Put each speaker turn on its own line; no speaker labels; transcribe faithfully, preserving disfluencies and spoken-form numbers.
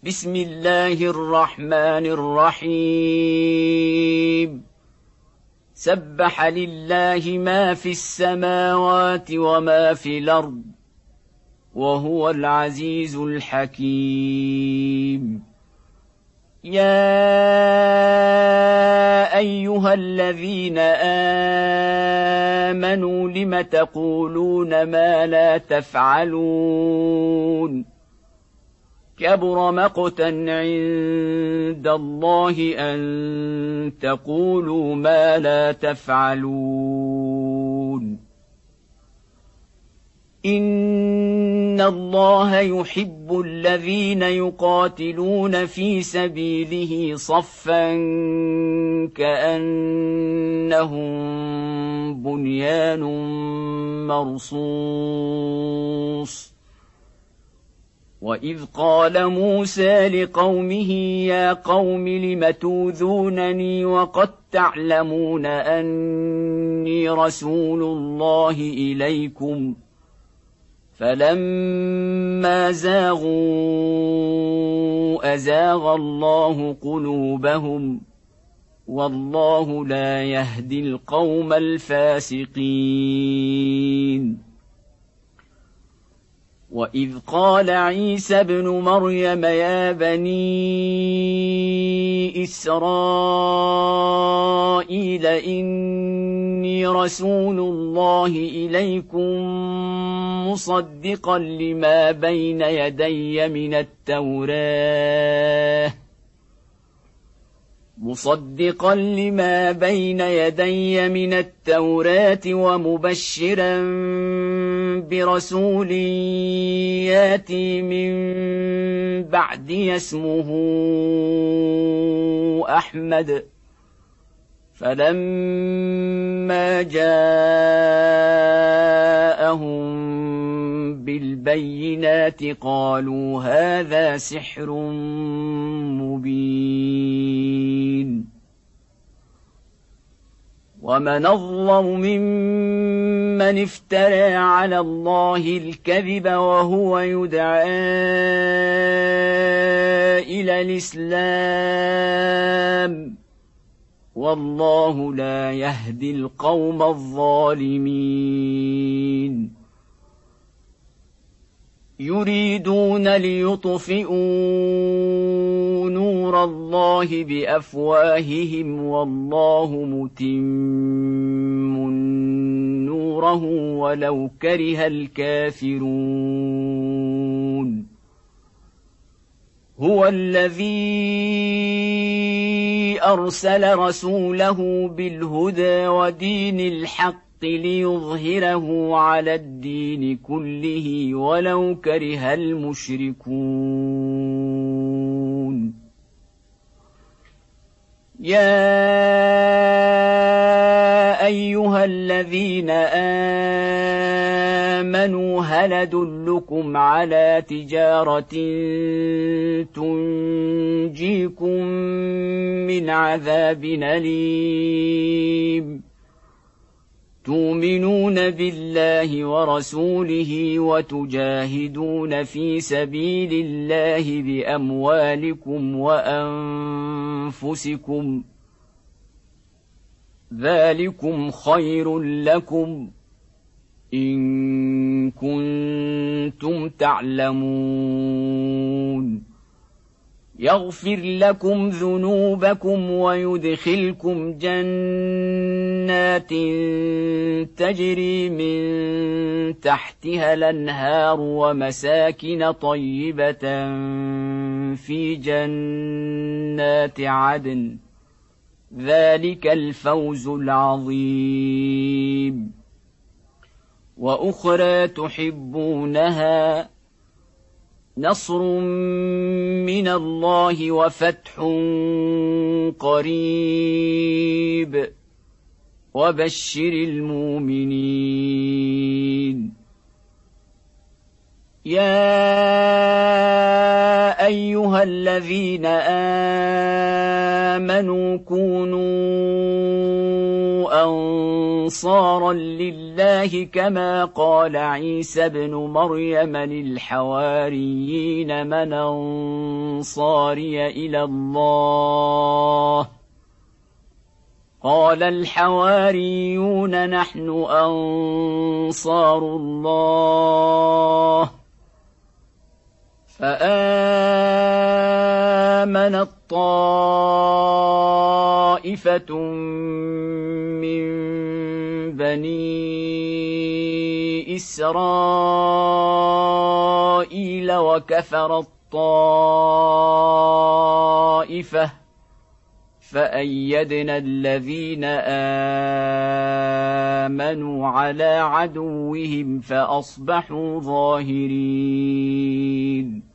بسم الله الرحمن الرحيم سبح لله ما في السماوات وما في الأرض وهو العزيز الحكيم. يا أيها الذين آمنوا لم تقولون ما لا تفعلون كبر مقتا عند الله أن تقولوا ما لا تفعلون. إن الله يحب الذين يقاتلون في سبيله صفا كأنهم بنيان مرصوص. وإذ قال موسى لقومه يا قوم لم توذونني وقد تعلمون أني رسول الله إليكم فلما زاغوا أزاغ الله قلوبهم والله لا يهدي القوم الفاسقين. وإذ قال عيسى ابن مريم يا بني إسرائيل إني رسول الله إليكم مصدقا لما بين يدي من التوراة مصدقا لما بين يدي من التوراة ومبشرا برسول ياتي من بعدي اسمه أحمد. فلما جاءهم بالبينات قالوا هذا سحر مبين. ومن أظلم ممن افترى على الله الكذب وهو يدعى إلى الإسلام والله لا يهدي القوم الظالمين. يريدون ليطفئوا نور الله بأفواههم والله متم نوره ولو كره الكافرون. هو الذي أرسل رسوله بالهدى ودين الحق ليظهره على الدين كله ولو كره المشركون. يا أيها الذين آمنوا هل أدلكم على تجارة تنجيكم من عذاب أليم تؤمنون بالله ورسوله وتجاهدون في سبيل الله بأموالكم وأنفسكم ذلكم خير لكم إن كنتم تعلمون. يغفر لكم ذنوبكم ويدخلكم جنات تجري من تحتها الأنهار ومساكن طيبة في جنات عدن ذلك الفوز العظيم. وأخرى تحبونها نصر من الله وفتح قريب وبشر المؤمنين. يا أيها الذين آمنوا كونوا أنصارا لله كما قال عيسى ابن مريم للحواريين من أنصاري إلى الله قال الحواريون نحن أنصار الله فآمنت طائفة من بني إسرائيل وكفرت طائفة فأيدنا الذين آمنوا على عدوهم فأصبحوا ظاهرين